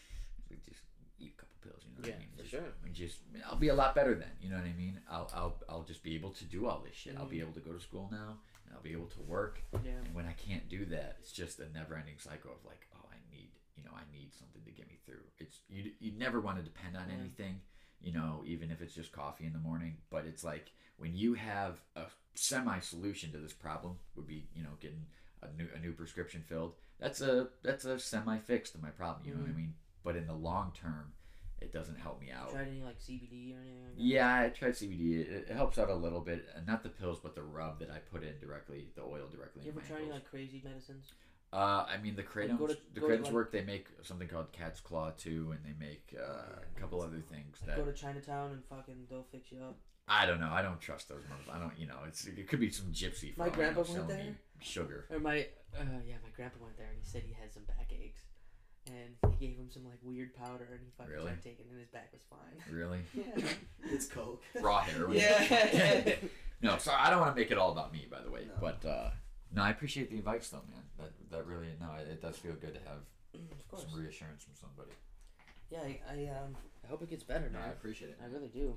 We just eat a couple pills. You know what Yeah, I mean? for Just, sure. And just, I'll be a lot better then. You know what I mean? I'll, I'll, I'll just be able to do all this shit. I'll be able to go to school now, and I'll be able to work. Yeah. And when I can't do that, it's just a never-ending cycle of like, oh, I need, you know, I need something to get me through. It's you, you never want to depend on Yeah. anything, you know, even if it's just coffee in the morning. But it's like when you have a semi-solution to this problem, would be, you know, getting a new a new prescription filled. That's a that's a semi-fix to my problem. You know what I mean? But in the long term, it doesn't help me out. Tried any like C B D or anything like that? Yeah, I tried C B D. It, it helps out a little bit. Uh, Not the pills, but the rub that I put in directly, the oil directly You in ever my try any ankles. like crazy medicines? Uh, I mean, the kratom, go to- the go to, kratom's like- work. They make something called cat's claw too, and they make uh, a couple other things that Go to Chinatown and fucking they'll fix you up. I don't know. I don't trust those motherfuckers. I don't. You know, it's it could be some gypsy. For My all I know, grandpa went selling there. me sugar. Or my, uh, yeah, my grandpa went there and he said he had some backaches, and he gave him some like weird powder, and he fucking Really? started taking it, and his back was fine. Really? Yeah. It's coke. Raw heroin. Yeah. No, sorry. I don't want to make it all about me, by the way. No. But uh, no, I appreciate the advice, though, man. That that really no, it, it does feel good to have Of course. some reassurance from somebody. Yeah, I, I um, I hope it gets better, No, man. I appreciate it. I really do.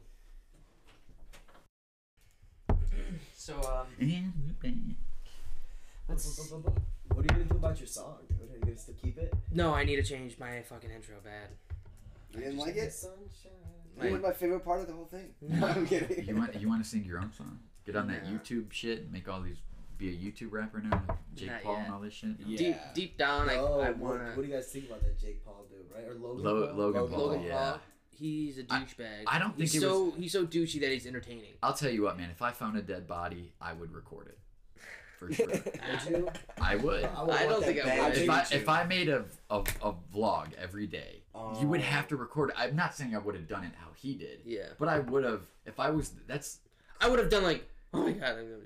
So um, And we're back. let's. What are you gonna do about your song, dude? Are you gonna still keep it? No, I need to change my fucking intro bad. You didn't like it? Sunshine. Like- It was my favorite part of the whole thing. No, I'm kidding. You want you want to sing your own song? Get on that Yeah. YouTube shit and make all these. Be a YouTube rapper now, like Jake Not Paul yet. and all this shit. Yeah. Deep deep down, I, Oh, I what, wanna. what do you guys think about that Jake Paul dude, right? Or Logan Lo- Paul? Logan Paul, Logan yeah. Paul, he's a douchebag. I don't think he's it so he's so douchey that he's entertaining. I'll tell you what, man. If I found a dead body, I would record it. For sure, Would you? I would. I, would I want don't that think I bad would. If I YouTube. if I made a, a, a vlog every day, you would Oh. have to record it. I'm not saying I would have done it how he did, Yeah, but I would have. If I was, that's I would have done like, oh my god, I'm gonna be done.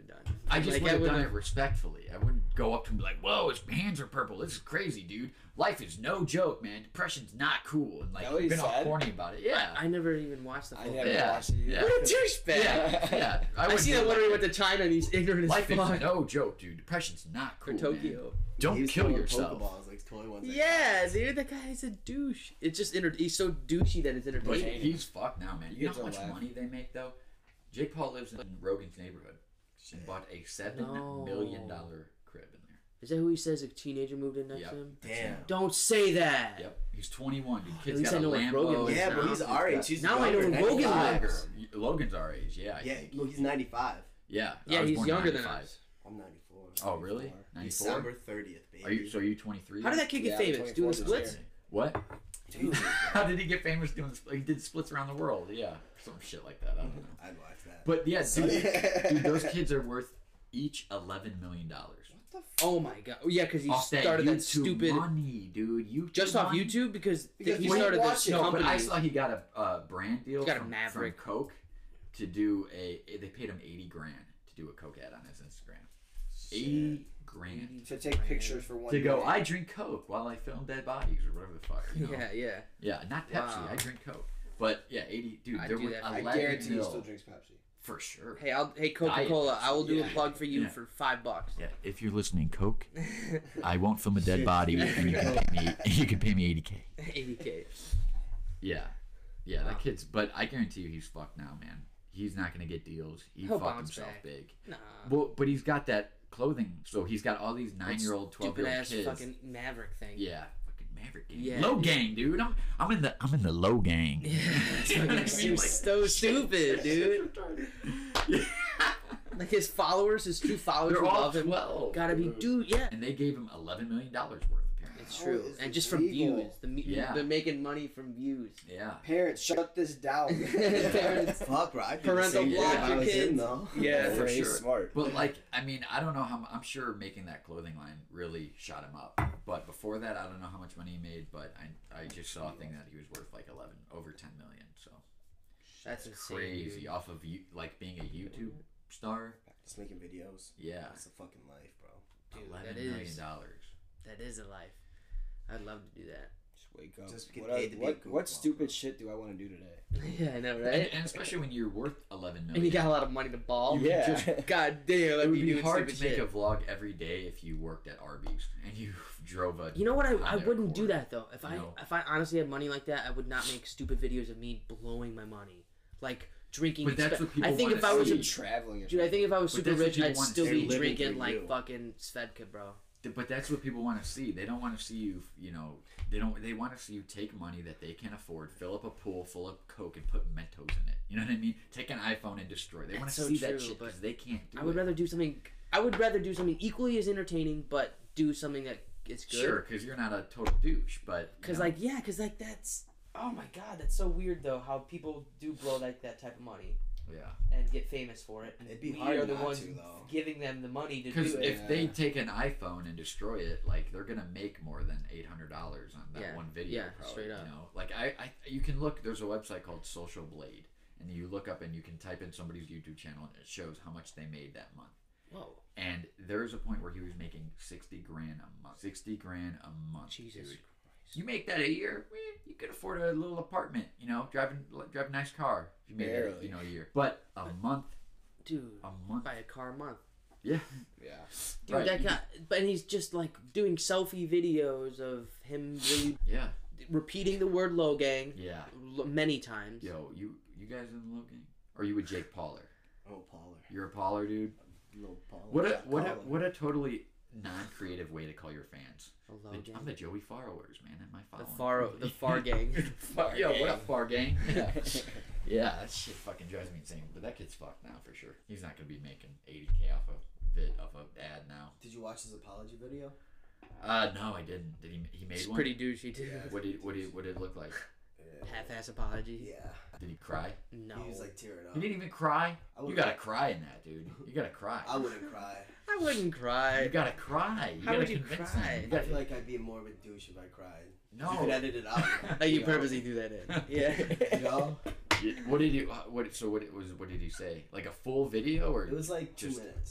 I just Like, would I have done would've- it respectfully. I wouldn't go up to him and be like, "Whoa, his hands are purple. This is crazy, dude. Life is no joke, man. Depression's not cool." And like, That what he been all said? corny about it. Yeah, I never even watched the I full never thing. Yeah, watched it. yeah. What a douchebag! yeah, yeah. I, wouldn't see do that it literally like went to China and he's ignorant as Life is fuck. no joke, dude. Depression's not For cool, Tokyo. man. He Don't was kill throwing yourself. Pokeballs, like toy ones. like Yeah, that. dude, that guy's a douche. It's just enter- he's so douchey that it's But entertaining. he's fucked now, man. You You know get how to much laugh. money they make though? Jake Paul lives in Rogan's neighborhood. He bought a seven No. million dollar crib in there. Is that who he says a teenager moved in next Yep. to him? Damn. Don't say that. Yep, he's twenty-one. Dude, kid's least got I a know what Lambo. Rogan lives Yeah, now. but he's our age. He's Now I know younger, who Rogan ninety-five. lives. Logan's our age, yeah. I Yeah, think. well, he's ninety-five. Yeah. I Yeah, was he's born in younger than ninety-five. us. I'm ninety-four. Oh, really? ninety-four. ninety-four? December thirtieth, baby. Are you? So are you twenty-three? How did that kid get Yeah, famous? twenty-four Doing the this splits? year. What? Dude, How did he get famous doing? Sp- He did splits around the world. Yeah, some shit like that. I don't know. I'd watch that. But yeah, dude, dude, those kids are worth each eleven million dollars. Oh my god. Oh, yeah, because he Off that started YouTube that stupid. money, dude. YouTube Just off money. YouTube because, Because he people started watch this it. No, company. but I saw he got a uh, brand deal He got a from, Maverick. from Coke to do a. They paid him eighty grand to do a Coke ad on his Instagram. Eighty grand To take pictures for one to go. minute. I drink Coke while I film dead bodies or whatever the fuck. You know? Yeah, yeah. Yeah, not Pepsi. Wow. I drink Coke. But yeah, eighty. Dude, I'd there do were that. I eleven guarantee he mil still drinks Pepsi. for sure. Hey, I'll hey Coca Cola. I will do Yeah. a plug for you Yeah. for five bucks. Yeah, if you're listening, Coke, I won't film a dead body, and you can pay me. You can pay me eighty k. eighty k. Yeah, yeah, Wow. that kid's. But I guarantee you, he's fucked now, man. He's not gonna get deals. He He'll fucked bounce himself back. big. Nah. Well, but he's got that clothing, so he's got all these nine-year-old, Stupid twelve-year-old ass kids. fucking Maverick thing. Yeah, fucking Maverick gang. Yeah, low dude. gang, dude. I'm I'm in the I'm in the low gang. Yeah, it's You know fucking what I mean? Like, so stupid, dude. Yeah. Like his followers, his true followers They're who all love him, twelve. gotta be dude. Yeah, And they gave him eleven million dollars worth, apparently. it's How true. is And this just from legal? views, the me- Yeah. they're making money from views. Yeah. Parents, shut this down. Parents. Fuck, bro. I'd do Parental the same block thing if your I was him, kids. though. Yeah, for he's sure. smart. But like, I mean, I don't know how. mu- I'm sure making that clothing line really shot him up. But before that, I don't know how much money he made. But I, I just saw a thing that he was worth like eleven, over ten million. So That's insane, crazy dude. off of you, like being a YouTube star. Just making videos. Yeah, That's a fucking life, bro. Dude, eleven that million is dollars. that is a life. I'd love to do that. Just wake up. Just get what paid I- to be a what, goofball, what bro. stupid shit do I want to do today? Yeah, I know, And, right? and especially when you're worth eleven million. And you got a lot of money to ball. You Yeah. just- God damn, It that'd would be be doing hard stupid to make shit. a vlog every day if you worked at Arby's and you drove a. You know what? I, I Honda wouldn't do Accord. that though. If I No. if I honestly had money like that, I would not make stupid videos of me blowing my money, like drinking. But that's expe- what people I think wanna if I was see. a Be traveling. Or dude, I think if I was But super that's what rich, people I'd want. still They're be living drinking for like you. fucking Svedka, bro. But that's what people want to see. They don't want to see you. You know, they don't. They want to see you take money that they can afford, fill up a pool full of Coke, and put Mentos in it. You know what I mean? Take an iPhone and destroy. They want to That's so see true, that shit but because they can't do I would it. rather do something. I would rather do something equally as entertaining, but do something that is good. Sure, because you're not a total douche, but you Because know, like yeah, because like that's oh my god, that's so weird though how people do blow like that type of money yeah. and get famous for it. And It'd be we hard are the not ones to, though. giving them the money to Because do it. if they Yeah. take an iPhone and destroy it, like they're gonna make more than eight hundred dollars on that Yeah, one video. yeah, probably, straight up. You know, like I, I, you can look. There's a website called Social Blade, and you look up and you can type in somebody's YouTube channel, and it shows how much they made that month. Whoa, And there's a point where he was making sixty grand a month. Sixty grand a month. Jesus dude. You make that a year, eh, you could afford a little apartment. You know, driving drive a nice car. If you made it, Barely. you know, a year. But a month, dude, a month. buy a car a month. Yeah. Yeah. Dude, Right. that guy, but he's just like doing selfie videos of him really Yeah. repeating the word "low gang" Yeah. l- many times. Yo, you you guys in the low gang? Or are you with Jake Pauler? Oh, Pauler. You're a Pauler, dude. Little Pauler. What a Jack what a Pauler. what a totally non-creative way to call your fans. A low The- gang. I'm the Joey Farrowers, man. Am I The following? far, the far gang. Far, yo, what up, Far gang? Yeah. Yeah, that shit fucking drives me insane. But that kid's fucked now for sure. He's not gonna be making eighty k off a vid off a ad now. Did you watch his apology video? Uh, no, I didn't. Did he? He made It's one. pretty douchey too. Yeah. What did what did what did it look like? Half-ass apology. Yeah. Did he cry? No. He was like tearing up. He didn't even cry. I You would- gotta cry in that, dude. You gotta cry. I wouldn't cry. I wouldn't cry. You gotta cry. You How gotta would you convince cry? him. You I gotta, feel like I'd be more of a douche if I cried. no. You could edit it out. Like you know? purposely do that in. Yeah. You know? Yeah, What did you? What? So what it was? What did he say? Like a full video or It was like two Just- minutes.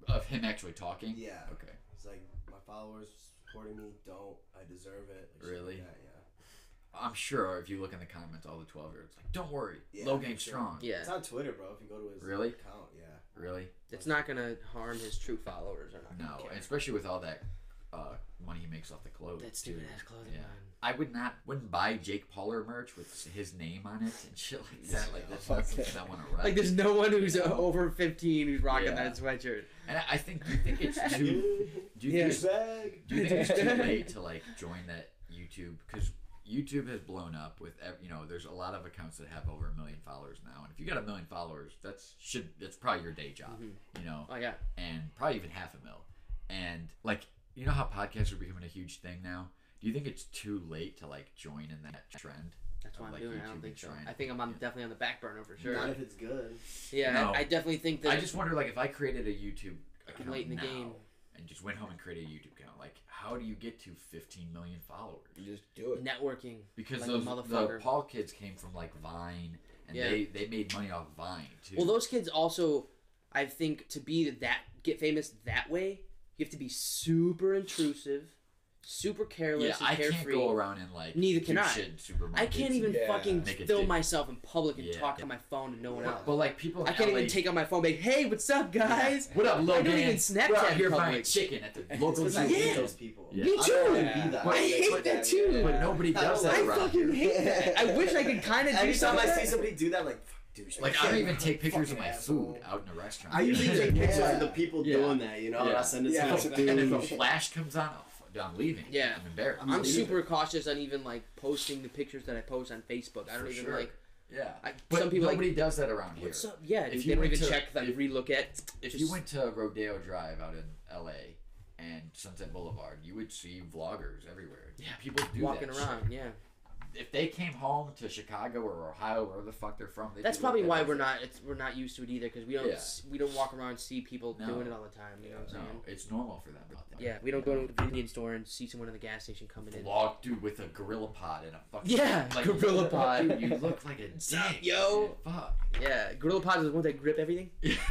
Of him actually talking? Yeah. Okay. He's like, my followers supporting me. Don't. I deserve it. Like, shit Really? Like that, yeah. I'm sure if you look in the comments, all the twelve year olds like, don't worry, Yeah, low for game sure. strong. Yeah. It's on Twitter, bro. If you go to his Really? account, yeah. Really? It's not gonna harm his true followers. Or not No, gonna care. and especially with all that uh, money he makes off the clothes. That stupid too. ass clothing Yeah. line. I would not, wouldn't buy Jake Pauler merch with his name on it and shit like that. Like that's Fuck not that. something I want to write. Like, there's no one who's You uh, know? over fifteen who's rocking Yeah. that sweatshirt. And I- I think, do you think it's too, do you Yeah. think, it's, do you think it's too late to like join that YouTube? Because YouTube has blown up with, ev- you know, there's a lot of accounts that have over a million followers now, and if you got a million followers, that's should that's probably your day job, you know, Oh yeah. and probably even half a mil. And like, you know how podcasts are becoming a huge thing now? Do you think it's too late to like join in that trend? That's what of, I'm like, doing. I YouTube don't think so. trying- I think I'm on, Yeah. definitely on the back burner for sure. Not if it's good. Yeah, No. I, I definitely think that I just wonder, like, if I created a YouTube account late in the now game. and just went home and created a YouTube account, like, how do you get to fifteen million followers? You just do it. networking. Because Like a those the motherfucker. Paul kids came from like Vine, and Yeah. they they made money off Vine too. Well, those kids also, I think, to be that get famous that way, you have to be super intrusive, super careless, yeah, and I can't carefree. go around and like Neither do can I. shit in supermarkets. I can't even Yeah. fucking Make a film dick. myself in public and Yeah. talk on my phone to no one else. But, but like people, in I can't L A, even take out my phone and be like, hey, what's up, guys? What up, I Logan? don't even Snapchat We're out in here buying public. chicken at the It's local 'cause I zoo. hate Yeah. those people. Yeah. Me I too. don't wanna be that. I hate But- that too. But nobody I does don't that I like around fucking here. hate that. I wish I could kind of do Every time something. I see somebody do that, I'm like, fuck, douche. Like I don't even take pictures of Fucking my asshole. food out in a restaurant. I usually take pictures Yeah. of the people Yeah. doing that, you know, and Yeah. I'll send it Yeah. to That's them. a and if a douche. flash comes on, oh, fuck, I'm leaving. Yeah. I'm embarrassed. I'm super cautious on even like posting the pictures that I post on Facebook. I don't For even sure. like. Yeah, I, but some people nobody like. does that around here. What's up? Yeah, If dude. you They don't went even to- check. Like if- relook at. If Just- you went to Rodeo Drive out in L A and Sunset Boulevard, you would see vloggers everywhere. Yeah, people do walking that around, shit. yeah. If they came home to Chicago or Ohio, wherever the fuck they're from, they'd That's be probably like why that. we're not. It's we're not used to it either because we don't. Yeah. s- We don't walk around and see people No. doing it all the time. You know what I'm No, saying? it's normal for them. Out there. Yeah, we don't go to the convenience store and see someone in the gas station coming in. Vlog dude with a gorilla pod and a fucking Yeah, gorilla pod. Dude, you look like a up, dick, yo? man. Fuck. Yeah, Gorilla Pods are the ones that grip everything.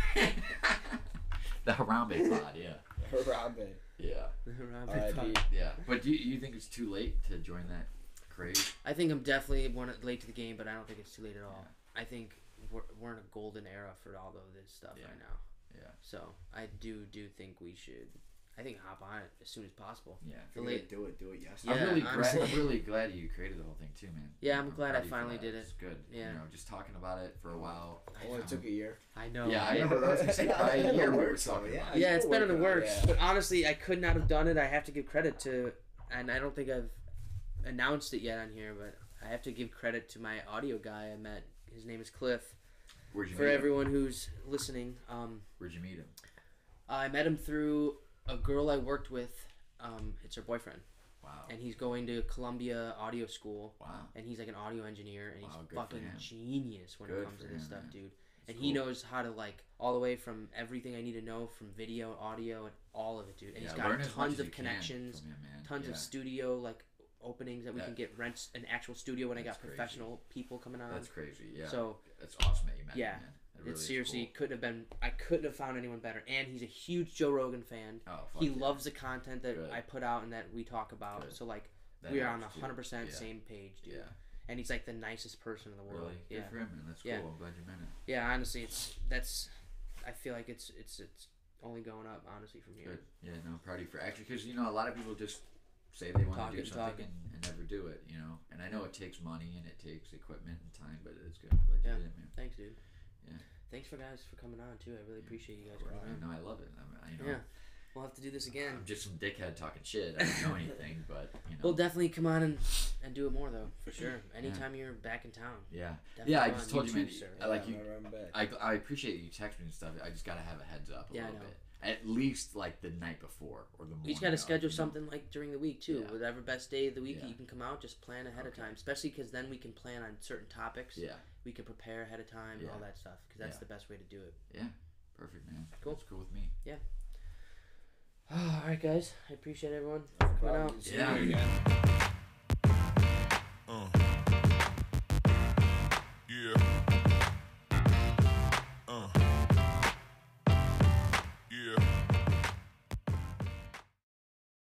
The Harambe pod, yeah, Harambe. yeah, R I P. yeah. But do you, you think it's too late to join that craze? I think I'm definitely one late to the game, but I don't think it's too late at all. I think we're, we're in a golden era for all of this stuff Yeah. right now. Yeah, So I do do think we should. I think hop on it as soon as possible. yeah. If you're The gonna late- do it, do it yes. Yeah, I'm really honestly. glad. I'm really glad you created the whole thing too, man. Yeah, I'm glad I proud of you for finally that. did it. It's good. Yeah. You know, just talking about it for a while. Only took a year. I know. Yeah, I right? remember. I was gonna say probably a year we were Works, though, talking yeah. about. it. Yeah, it's You're better than working on it, works. yeah. But honestly, I could not have done it. I have to give credit to, and I don't think I've announced it yet on here, but I have to give credit to my audio guy I met. His name is Cliff. Where'd you For meet him? everyone who's listening, um, Where'd you meet him? I met him through a girl I worked with. Um, it's her boyfriend, Wow. and he's going to Columbia Audio School, Wow. and he's like an audio engineer, and he's Wow, good for fucking him. genius when Good it comes for to this him, stuff, man. dude. That's And he cool. knows how to like all the way from everything I need to know from video, audio, and all of it, dude. And Yeah, he's learn got as much tons as of you can connections, from him, man. tons Yeah. of studio like openings that we That- can get rents an actual studio when I That's got crazy. professional people coming on. That's crazy. Yeah. So That's awesome that you met Yeah. him, man. That really it's is seriously cool. couldn't have been. I couldn't have found anyone better. And he's a huge Joe Rogan fan. Oh, fuck He yeah. loves the content that Good. I put out and that we talk about. Good. So like That we are on a helps, too. hundred percent Yeah. same page, dude. Yeah. And he's like the nicest person in the world. Really? Good Yeah. for him, man. That's cool. Yeah. I'm glad you met him. Yeah, honestly, it's that's. I feel like it's it's it's only going up, honestly, from here. Good. Yeah, no, I'm proud of you for actually, because you know a lot of people just say they want to Talking, do something talking. and, and never do it, you know. And I know it takes money and it takes equipment and time, but it's good. I'm glad Yeah. you did it, man. Thanks, dude. Yeah. Thanks for guys for coming on too. I really appreciate you guys coming I on. know, I love it. I'm, I know. Yeah, we'll have to do this again. I'm just some dickhead talking shit. I don't know anything, but you know. We'll definitely come on and, and do it more though, for sure. Anytime you're back in town. yeah. Definitely Yeah, I come just on. told you, man. too, sir. I like Yeah, you. whenever I'm back. I, I appreciate you text me and stuff. I just gotta have a heads up a Yeah, I little know. bit. At least like the night before or the morning. You just got to of, schedule you know? something like during the week too. Yeah. Whatever best day of the week Yeah. you can come out, just plan ahead of Okay. time. Especially because then we can plan on certain topics. Yeah. We can prepare ahead of time and Yeah. all that stuff. Because that's Yeah. the best way to do it. Yeah. Perfect, man. Cool. That's cool with me. all right, guys. I appreciate everyone for coming out. See you Yeah. again.